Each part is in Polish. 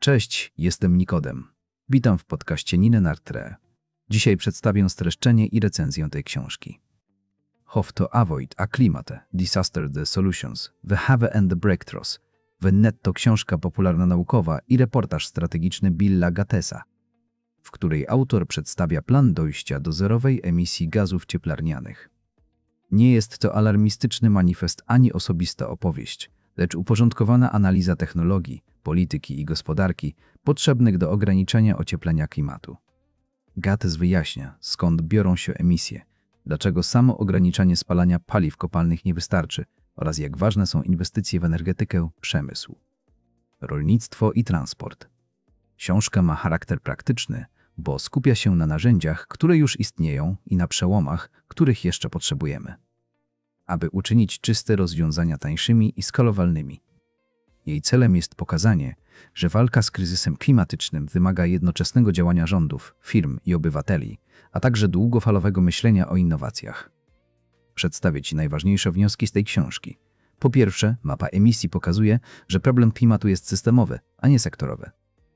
Cześć, jestem Nikodem. Witam w podcaście Nine Nartre. Dzisiaj przedstawię streszczenie i recenzję tej książki. How to Avoid a Climate Disaster: The Solutions, The Have and the Breakthroughs. Wnet to książka popularno-naukowa i reportaż strategiczny Billa Gatesa, w której autor przedstawia plan dojścia do zerowej emisji gazów cieplarnianych. Nie jest to alarmistyczny manifest ani osobista opowieść, lecz uporządkowana analiza technologii, polityki i gospodarki potrzebnych do ograniczenia ocieplenia klimatu. Gates wyjaśnia, skąd biorą się emisje, dlaczego samo ograniczanie spalania paliw kopalnych nie wystarczy oraz jak ważne są inwestycje w energetykę, przemysł, rolnictwo i transport. Książka ma charakter praktyczny, bo skupia się na narzędziach, które już istnieją i na przełomach, których jeszcze potrzebujemy, aby uczynić czyste rozwiązania tańszymi i skalowalnymi. Jej celem jest pokazanie, że walka z kryzysem klimatycznym wymaga jednoczesnego działania rządów, firm i obywateli, a także długofalowego myślenia o innowacjach. Przedstawię Ci najważniejsze wnioski z tej książki. Po pierwsze, mapa emisji pokazuje, że problem klimatu jest systemowy, a nie sektorowy.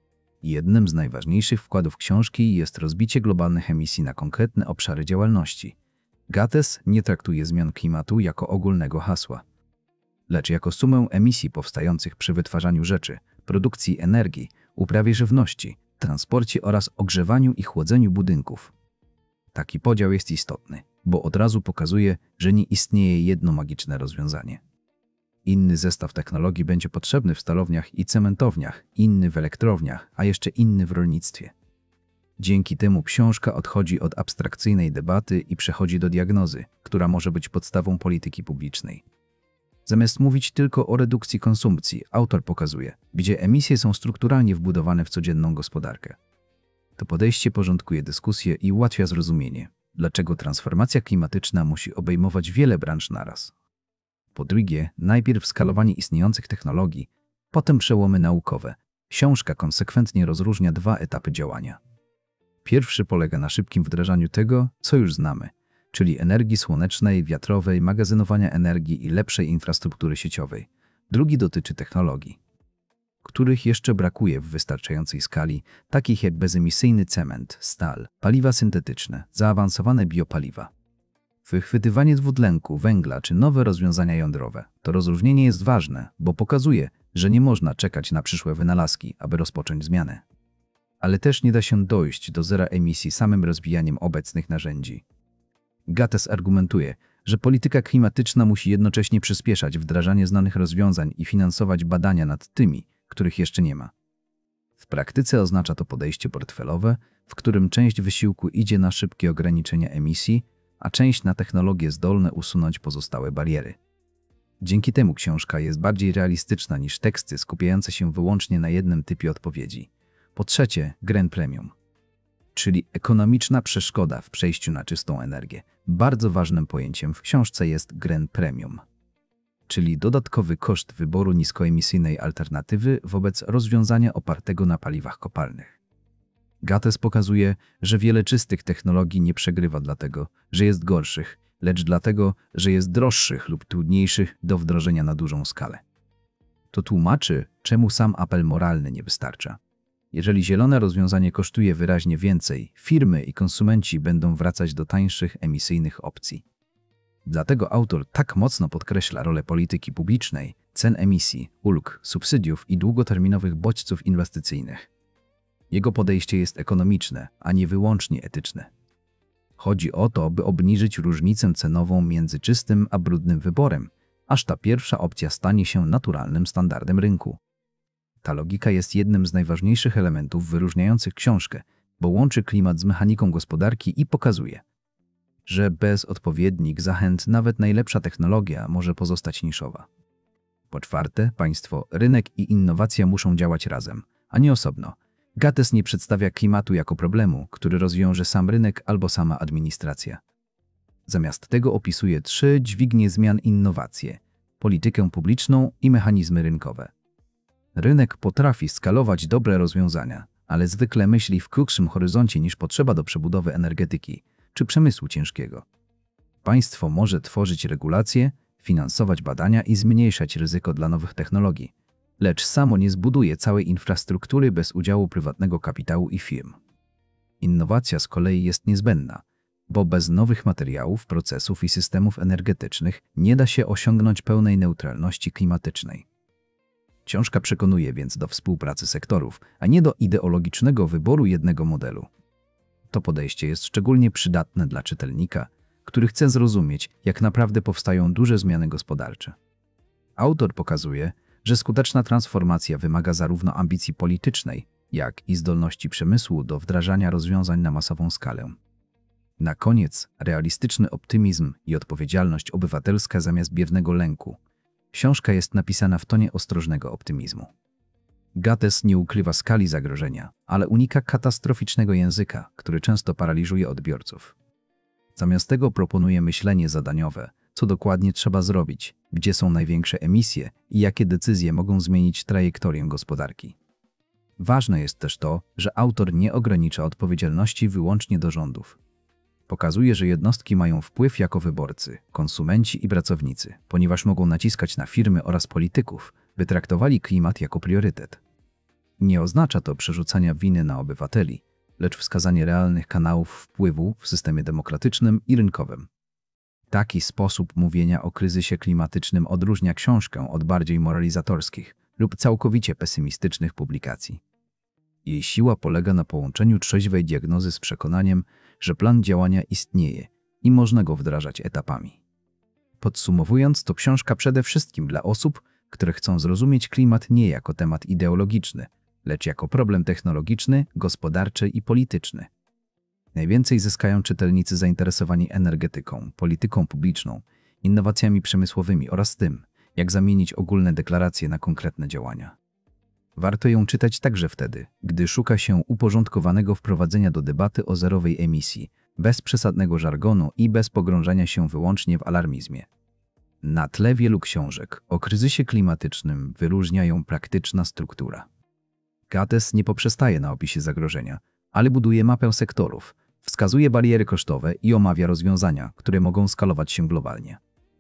Jednym z najważniejszych wkładów książki jest rozbicie globalnych emisji na konkretne obszary działalności. Gates nie traktuje zmian klimatu jako ogólnego hasła, lecz jako sumę emisji powstających przy wytwarzaniu rzeczy, produkcji energii, uprawie żywności, transporcie oraz ogrzewaniu i chłodzeniu budynków. Taki podział jest istotny, bo od razu pokazuje, że nie istnieje jedno magiczne rozwiązanie. Inny zestaw technologii będzie potrzebny w stalowniach i cementowniach, inny w elektrowniach, a jeszcze inny w rolnictwie. Dzięki temu książka odchodzi od abstrakcyjnej debaty i przechodzi do diagnozy, która może być podstawą polityki publicznej. Zamiast mówić tylko o redukcji konsumpcji, autor pokazuje, gdzie emisje są strukturalnie wbudowane w codzienną gospodarkę. To podejście porządkuje dyskusję i ułatwia zrozumienie, dlaczego transformacja klimatyczna musi obejmować wiele branż naraz. Po drugie, najpierw skalowanie istniejących technologii, potem przełomy naukowe. Książka konsekwentnie rozróżnia dwa etapy działania. Pierwszy polega na szybkim wdrażaniu tego, co już znamy, czyli energii słonecznej, wiatrowej, magazynowania energii i lepszej infrastruktury sieciowej. Drugi dotyczy technologii, których jeszcze brakuje w wystarczającej skali, takich jak bezemisyjny cement, stal, paliwa syntetyczne, zaawansowane biopaliwa, wychwytywanie dwutlenku węgla czy nowe rozwiązania jądrowe. To rozróżnienie jest ważne, bo pokazuje, że nie można czekać na przyszłe wynalazki, aby rozpocząć zmianę. Ale też nie da się dojść do zera emisji samym rozwijaniem obecnych narzędzi. Gates argumentuje, że polityka klimatyczna musi jednocześnie przyspieszać wdrażanie znanych rozwiązań i finansować badania nad tymi, których jeszcze nie ma. W praktyce oznacza to podejście portfelowe, w którym część wysiłku idzie na szybkie ograniczenie emisji, a część na technologie zdolne usunąć pozostałe bariery. Dzięki temu książka jest bardziej realistyczna niż teksty skupiające się wyłącznie na jednym typie odpowiedzi. Po trzecie, Grand Premium, czyli ekonomiczna przeszkoda w przejściu na czystą energię. Bardzo ważnym pojęciem w książce jest Grand Premium, czyli dodatkowy koszt wyboru niskoemisyjnej alternatywy wobec rozwiązania opartego na paliwach kopalnych. Gates pokazuje, że wiele czystych technologii nie przegrywa dlatego, że jest gorszych, lecz dlatego, że jest droższych lub trudniejszych do wdrożenia na dużą skalę. To tłumaczy, czemu sam apel moralny nie wystarcza. Jeżeli zielone rozwiązanie kosztuje wyraźnie więcej, firmy i konsumenci będą wracać do tańszych emisyjnych opcji. Dlatego autor tak mocno podkreśla rolę polityki publicznej, cen emisji, ulg, subsydiów i długoterminowych bodźców inwestycyjnych. Jego podejście jest ekonomiczne, a nie wyłącznie etyczne. Chodzi o to, by obniżyć różnicę cenową między czystym a brudnym wyborem, aż ta pierwsza opcja stanie się naturalnym standardem rynku. Ta logika jest jednym z najważniejszych elementów wyróżniających książkę, bo łączy klimat z mechaniką gospodarki i pokazuje, że bez odpowiednich zachęt nawet najlepsza technologia może pozostać niszowa. Po czwarte, państwo, rynek i innowacja muszą działać razem, a nie osobno. Gates nie przedstawia klimatu jako problemu, który rozwiąże sam rynek albo sama administracja. Zamiast tego opisuje trzy dźwignie zmian: innowacje, politykę publiczną i mechanizmy rynkowe. Rynek potrafi skalować dobre rozwiązania, ale zwykle myśli w krótszym horyzoncie niż potrzeba do przebudowy energetyki czy przemysłu ciężkiego. Państwo może tworzyć regulacje, finansować badania i zmniejszać ryzyko dla nowych technologii, lecz samo nie zbuduje całej infrastruktury bez udziału prywatnego kapitału i firm. Innowacja z kolei jest niezbędna, bo bez nowych materiałów, procesów i systemów energetycznych nie da się osiągnąć pełnej neutralności klimatycznej. Książka przekonuje więc do współpracy sektorów, a nie do ideologicznego wyboru jednego modelu. To podejście jest szczególnie przydatne dla czytelnika, który chce zrozumieć, jak naprawdę powstają duże zmiany gospodarcze. Autor pokazuje, że skuteczna transformacja wymaga zarówno ambicji politycznej, jak i zdolności przemysłu do wdrażania rozwiązań na masową skalę. Na koniec realistyczny optymizm i odpowiedzialność obywatelska zamiast biernego lęku. Książka jest napisana w tonie ostrożnego optymizmu. Gates nie ukrywa skali zagrożenia, ale unika katastroficznego języka, który często paraliżuje odbiorców. Zamiast tego proponuje myślenie zadaniowe, co dokładnie trzeba zrobić, gdzie są największe emisje i jakie decyzje mogą zmienić trajektorię gospodarki. Ważne jest też to, że autor nie ogranicza odpowiedzialności wyłącznie do rządów. Pokazuje, że jednostki mają wpływ jako wyborcy, konsumenci i pracownicy, ponieważ mogą naciskać na firmy oraz polityków, by traktowali klimat jako priorytet. Nie oznacza to przerzucania winy na obywateli, lecz wskazanie realnych kanałów wpływu w systemie demokratycznym i rynkowym. Taki sposób mówienia o kryzysie klimatycznym odróżnia książkę od bardziej moralizatorskich lub całkowicie pesymistycznych publikacji. Jej siła polega na połączeniu trzeźwej diagnozy z przekonaniem, że plan działania istnieje i można go wdrażać etapami. Podsumowując, to książka przede wszystkim dla osób, które chcą zrozumieć klimat nie jako temat ideologiczny, lecz jako problem technologiczny, gospodarczy i polityczny. Najwięcej zyskają czytelnicy zainteresowani energetyką, polityką publiczną, innowacjami przemysłowymi oraz tym, jak zamienić ogólne deklaracje na konkretne działania. Warto ją czytać także wtedy, gdy szuka się uporządkowanego wprowadzenia do debaty o zerowej emisji, bez przesadnego żargonu i bez pogrążania się wyłącznie w alarmizmie. Na tle wielu książek o kryzysie klimatycznym wyróżnia ją praktyczna struktura. Gates nie poprzestaje na opisie zagrożenia, ale buduje mapę sektorów, wskazuje bariery kosztowe i omawia rozwiązania, które mogą skalować się globalnie.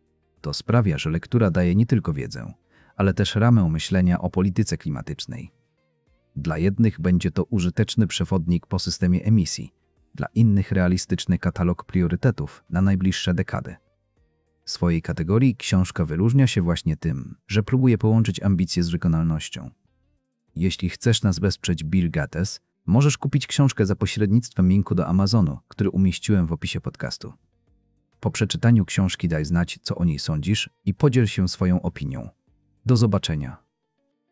To sprawia, że lektura daje nie tylko wiedzę, ale też ramę myślenia o polityce klimatycznej. Dla jednych będzie to użyteczny przewodnik po systemie emisji, dla innych realistyczny katalog priorytetów na najbliższe dekady. W swojej kategorii książka wyróżnia się właśnie tym, że próbuje połączyć ambicje z wykonalnością. Jeśli chcesz nas wesprzeć Bill Gates, możesz kupić książkę za pośrednictwem linku do Amazonu, który umieściłem w opisie podcastu. Po przeczytaniu książki daj znać, co o niej sądzisz i podziel się swoją opinią. Do zobaczenia.